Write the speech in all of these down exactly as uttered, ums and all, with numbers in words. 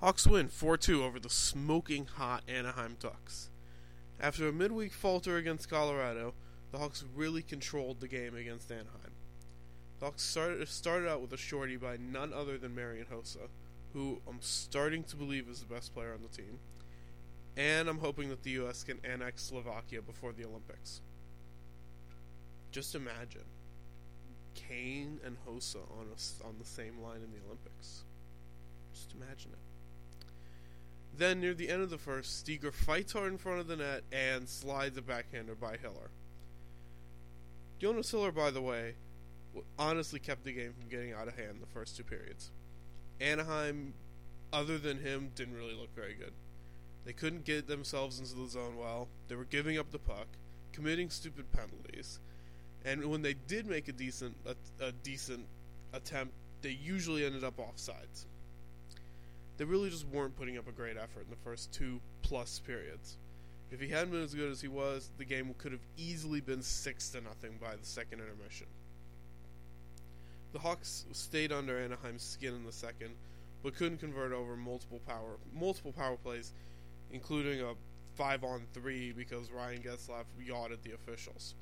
Hawks win four two over the smoking hot Anaheim Ducks. After a midweek falter against Colorado, the Hawks really controlled the game against Anaheim. The Hawks started, started out with a shorty by none other than Marian Hossa, who I'm starting to believe is the best player on the team, and I'm hoping that the U S can annex Slovakia before the Olympics. Just imagine Kane and Hossa on, a, on the same line in the Olympics. Just imagine it. Then, near the end of the first, Steger fights hard in front of the net and slides a backhander by Hiller. Jonas Hiller, by the way, honestly kept the game from getting out of hand the first two periods. Anaheim, other than him, didn't really look very good. They couldn't get themselves into the zone well. They were giving up the puck, committing stupid penalties, and when they did make a decent a, a decent attempt, they usually ended up offsides. They really just weren't putting up a great effort in the first two plus periods. If he hadn't been as good as he was, the game could have easily been six to nothing by the second intermission. The Hawks stayed under Anaheim's skin in the second, but couldn't convert over multiple power multiple power plays, including a five on three because Ryan Getzlaf yawed at the officials.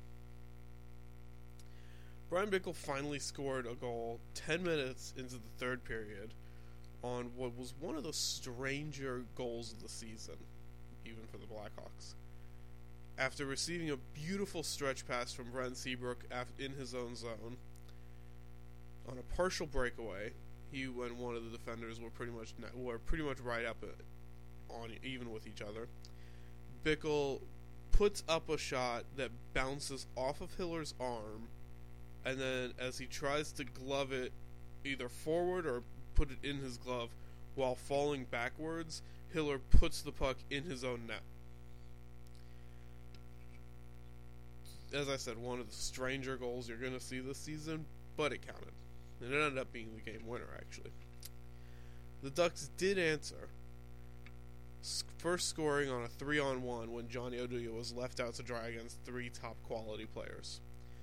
Brian Bickle finally scored a goal ten minutes into the third period on what was one of the stranger goals of the season, even for the Blackhawks. After receiving a beautiful stretch pass from Brent Seabrook in his own zone, on a partial breakaway, he and one of the defenders were pretty much were pretty much right up on even with each other. Bickle puts up a shot that bounces off of Hiller's arm, and then as he tries to glove it either forward or put it in his glove while falling backwards, Hiller puts the puck in his own net. As I said, one of the stranger goals you're going to see this season, but it counted. And it ended up being the game winner, actually. The Ducks did answer, first scoring on a three on one when Johnny Oduya was left out to dry against three top-quality players.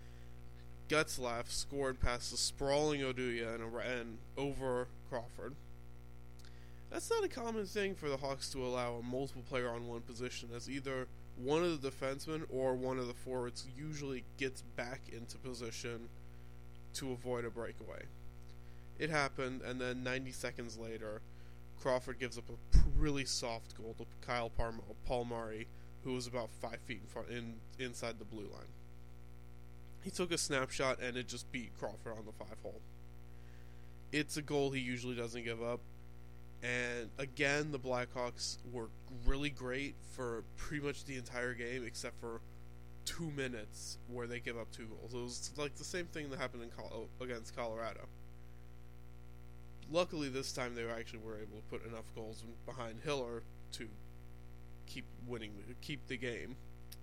Getzlaf scored past the sprawling Oduya and, and over Crawford. That's not a common thing for the Hawks to allow a multiple player on one position, as either one of the defensemen or one of the forwards usually gets back into position to avoid a breakaway. It happened, and then ninety seconds later, Crawford gives up a really soft goal to Kyle Palm- Palmieri, who was about five feet in front, in inside the blue line. He took a snapshot, and it just beat Crawford on the five-hole. It's a goal he usually doesn't give up. And again, the Blackhawks were really great for pretty much the entire game, except for two minutes where they give up two goals. It was like the same thing that happened in Col- against Colorado. Luckily, this time they actually were able to put enough goals behind Hiller to keep winning, keep the game.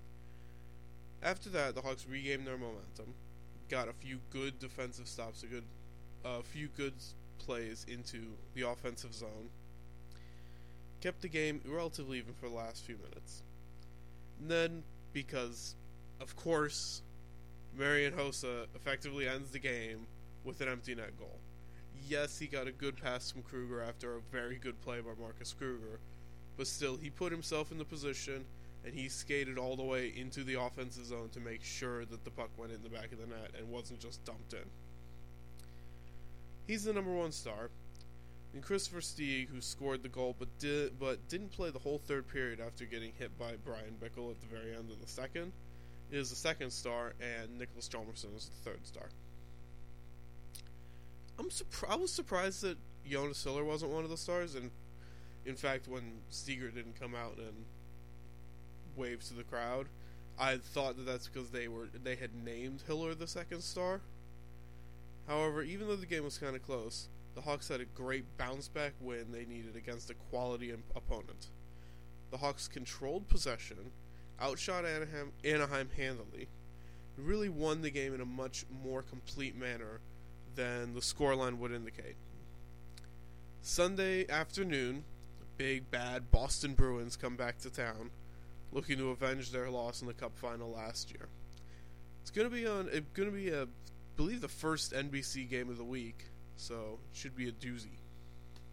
After that, the Hawks regained their momentum, got a few good defensive stops, a good, a uh, few good plays into the offensive zone, kept the game relatively even for the last few minutes. And then, because, of course, Marian Hossa effectively ends the game with an empty net goal. Yes, he got a good pass from Kruger after a very good play by Marcus Kruger, but still, he put himself in the position and he skated all the way into the offensive zone to make sure that the puck went in the back of the net and wasn't just dumped in. He's the number one star. And Christopher Stieg, who scored the goal but did but didn't play the whole third period after getting hit by Brian Bickle at the very end of the second, is the second star, and Nicholas Chalmerson is the third star. I'm surpri- I was surprised that Jonas Hiller wasn't one of the stars, and in fact, when Steger didn't come out and wave to the crowd, I thought that that's because they were they had named Hiller the second star. However, even though the game was kind of close, the Hawks had a great bounce-back win they needed against a quality imp- opponent. The Hawks controlled possession, outshot Anaheim, Anaheim handily, and really won the game in a much more complete manner than the scoreline would indicate. Sunday afternoon, the big, bad Boston Bruins come back to town, looking to avenge their loss in the Cup final last year. It's going to be on. It's going to be a, I believe, the first N B C game of the week, so it should be a doozy.